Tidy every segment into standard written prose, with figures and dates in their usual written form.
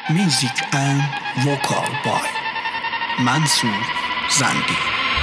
Music and vocal by Mansoor Zandi.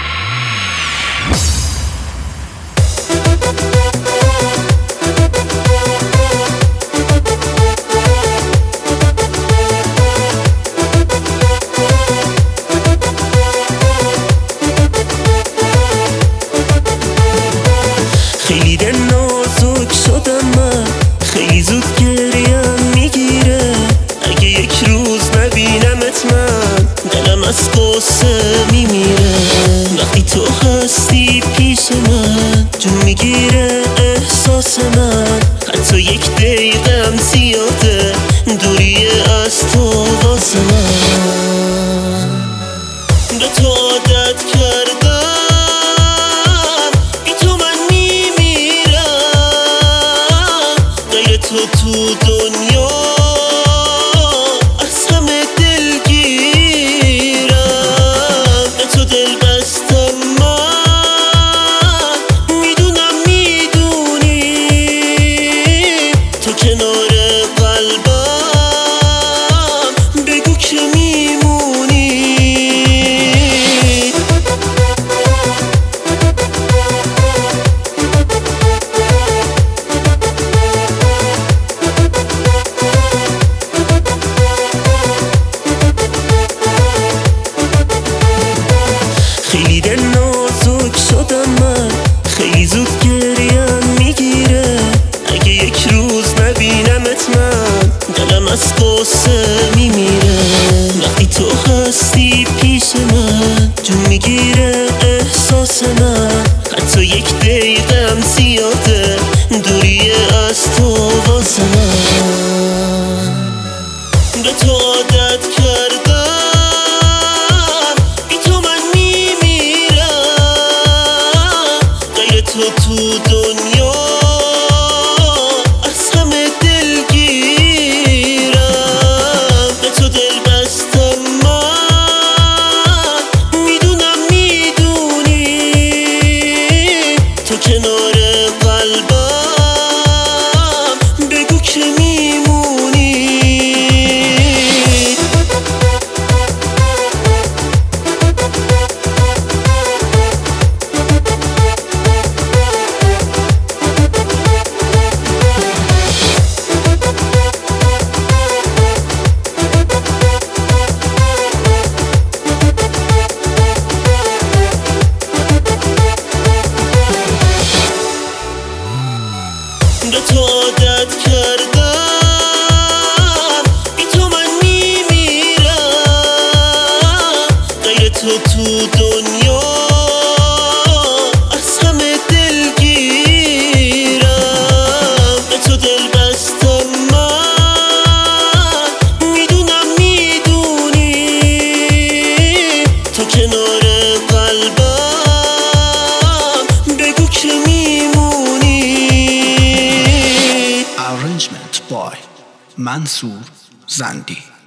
خیلی دل نازک شدم من، خیلی زود گریم میگیره. اگه یک روز نبینمت من دلم از قصه میمیره. وقتی تو هستی پیش من جون میگیره احساس من. حتی یک دقیقم زیاده دوریه از تو واسه من. به تو عادت کردم تو دنیا از همه دلگیرم. به تو دل بستم من، میدونم میدونی تو کنار قلبم بگو که میمونی. خیلی دل نازک شدم من، خیلی زود گریم میگیره. اگه یک روز نبینمت من دلم از قصه میمیره. وقتی تو هستی پیش من جون میگیره احساس من. حتی یک دقیقم زیاده دوریه از تو واسه من. به تو عادت کردم تو دنیا از همه دلگیرم. به تو دل بستم من، میدونم میدونی تو کنار قلبم بگو که میمونی. به تو عادت کردم بی تو من میمیرم. غیر تو دنیا از همه دلگیرم. به تو دل بستم من، میدونم میدونی تو کنار قلبم بگو که میمونی. Arrangement by Mansoor Zandi.